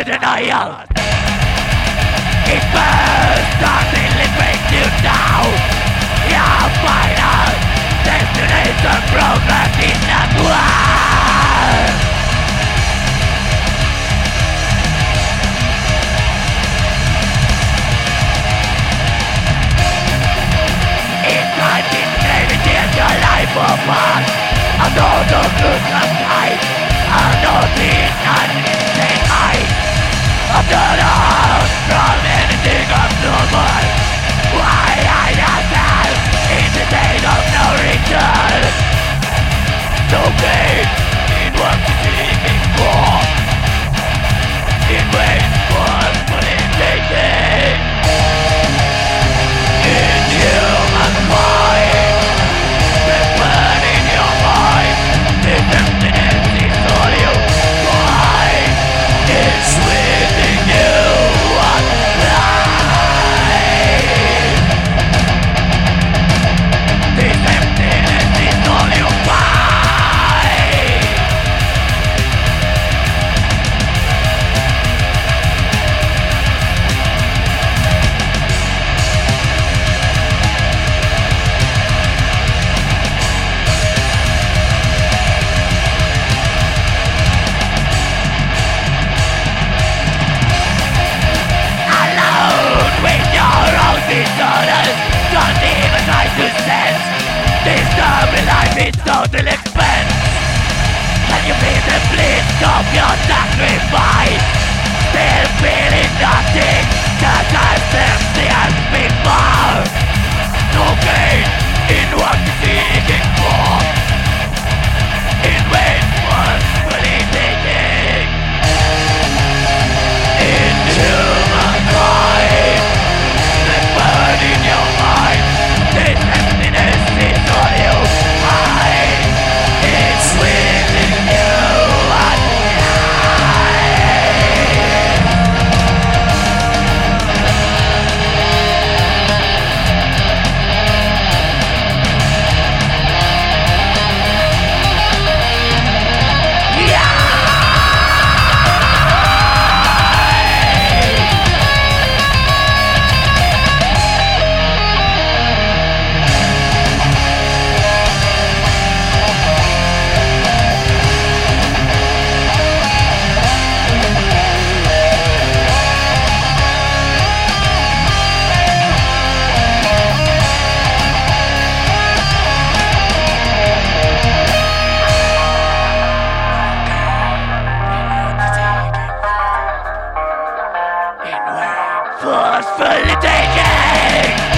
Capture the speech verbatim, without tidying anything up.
the denial. It burns, nothing brings you down. Your final destination program is not one. It's like it's craving your life apart. I know the good of life. I know the unseen light. I'm not out from anything abnormal. Why I not have in the state of no return. No pain in what you're seeking for. In ways worth putting in human mind. The burn in your mind. This emptiness is all you find. It's within you. This emptiness is all you find. Alone with your own disorders, don't even try to sense. This double life is total expense. Can you feel the bliss of your sacrifice? Still feeling nothing, just as empty as before. No gain in what you're seeking for. In ways worth believing. In human kind, the burn in your mind. This emptiness is all you find. It's within you and forcefully taking